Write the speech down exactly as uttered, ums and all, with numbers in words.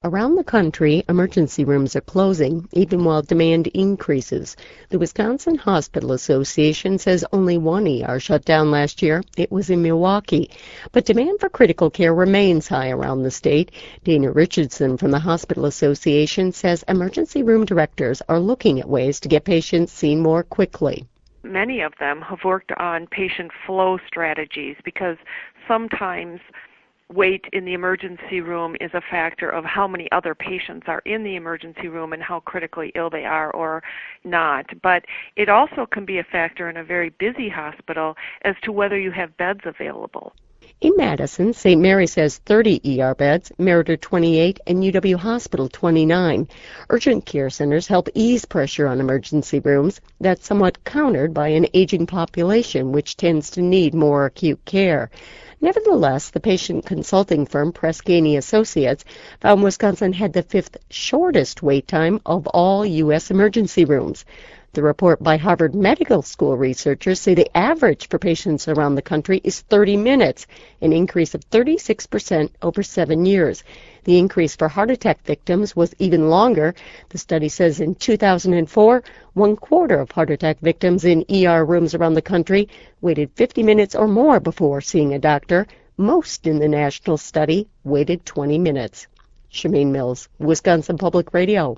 Around the country, emergency rooms are closing, even while demand increases. The Wisconsin Hospital Association says only one E R shut down last year. It was in Milwaukee. But demand for critical care remains high around the state. Dana Richardson from the Hospital Association says emergency room directors are looking at ways to get patients seen more quickly. Many of them have worked on patient flow strategies because sometimes wait in the emergency room is a factor of how many other patients are in the emergency room and how critically ill they are or not. But it also can be a factor in a very busy hospital as to whether you have beds available. In Madison, Saint Mary's has thirty E R beds, Meriter twenty-eight, and U W Hospital twenty-nine. Urgent care centers help ease pressure on emergency rooms. That's somewhat countered by an aging population, which tends to need more acute care. Nevertheless, the patient consulting firm Press Ganey Associates found Wisconsin had the fifth shortest wait time of all U S emergency rooms. The report by Harvard Medical School researchers say the average for patients around the country is thirty minutes, an increase of thirty-six percent over seven years. The increase for heart attack victims was even longer. The study says in two thousand four, one quarter of heart attack victims in E R rooms around the country waited fifty minutes or more before seeing a doctor. Most in the national study waited twenty minutes. Shemaine Mills, Wisconsin Public Radio.